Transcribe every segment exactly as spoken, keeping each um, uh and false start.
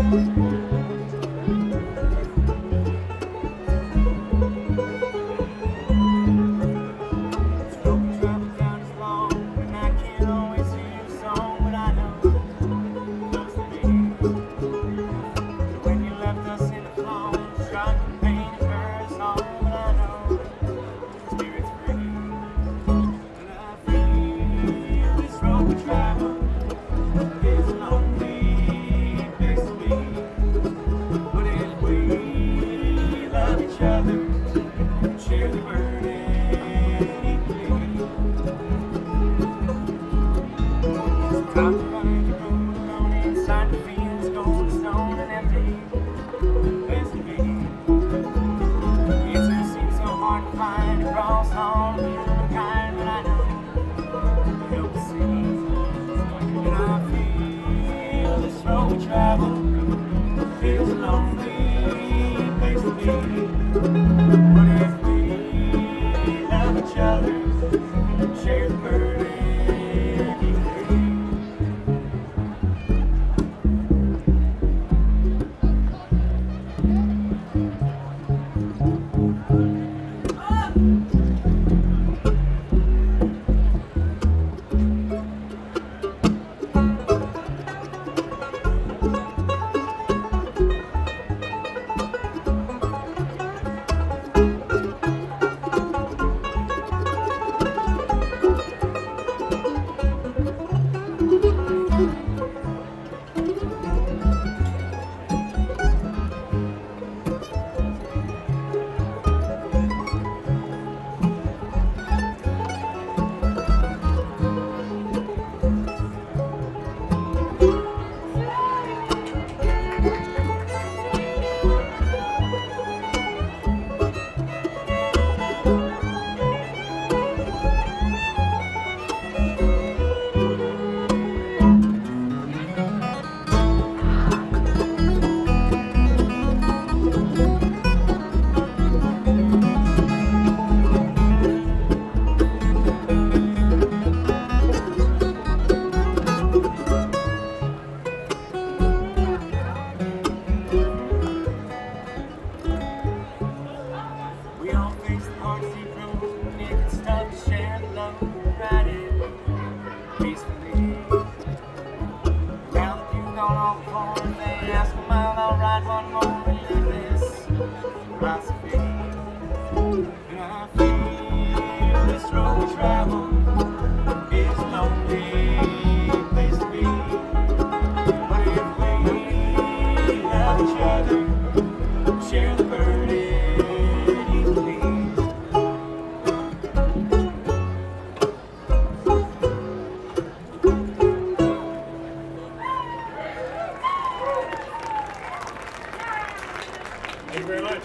Thank you very much.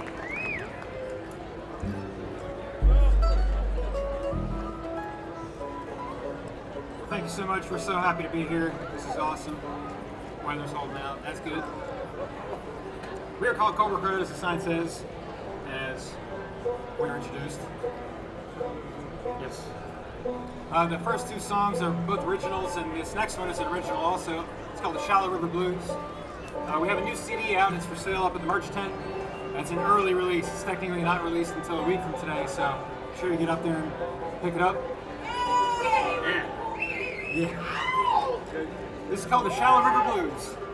Thank you so much. We're so happy to be here. This is awesome. Weather's holding out. That's good. We are called Cobra Crow, as the sign says, as we were introduced. Yes. Uh, the first two songs are both originals, and this next one is an original also. It's called The Shallow River Blues. Uh, we have a new C D out. It's for sale up at the merch tent. It's an early release. It's technically not released until a week from today, so be sure you get up there and pick it up. Yeah. Yeah. This is called The Shallow River Blues.